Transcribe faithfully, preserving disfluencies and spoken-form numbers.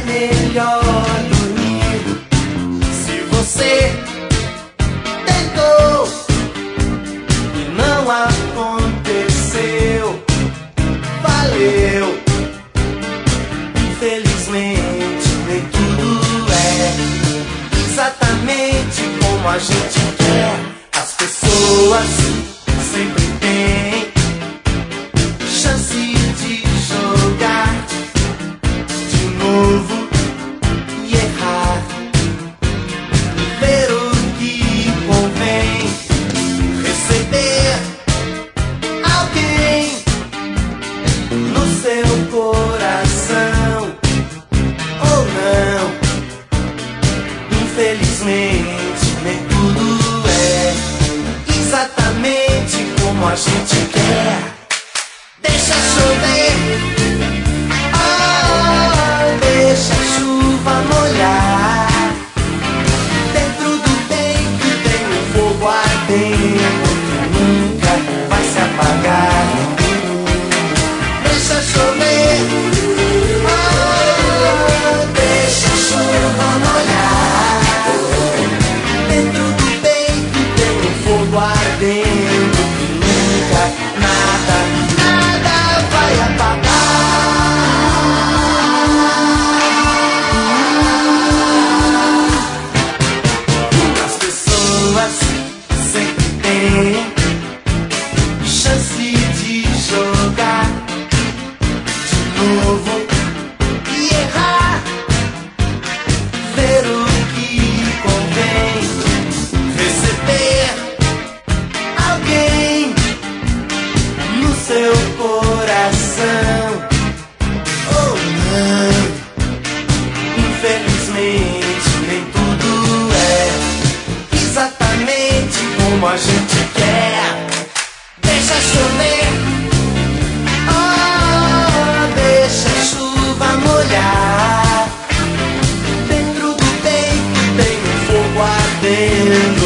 melhor dormir. Se você tentou e não aconteceu, valeu. Infelizmente nem tudo é exatamente como a gente quer. As pessoas sempre têm chance de jogar de novo e errar, ver o que convém, receber alguém no seu coração ou não. Infelizmente nem tudo é exatamente como a gente quer. Deixa chover, oh, deixa a chuva molhar. Dentro do peito tem um fogo ardendo que nunca vai se apagar. Deixa chover, oh, deixa a chuva molhar. Dentro do peito tem um fogo ardendo que nunca, nada, nada vai apagar. As pessoas sempre têm chance de jogar de novo e errar, ver o que convém, receber alguém no seu coração ou não. Infelizmente nem tudo é exatamente como a gente quer. Deixa chover, oh, deixa a chuva molhar. Dentro do peito tem um fogo ardendo